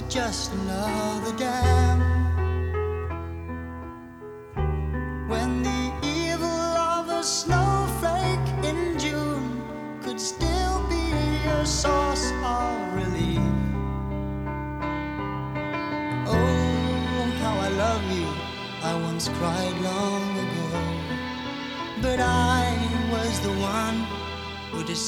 just another dam. When the evil of a snowflake in June could still be your source of relief. Oh, how I love you, I once cried long ago. But I was the one who decided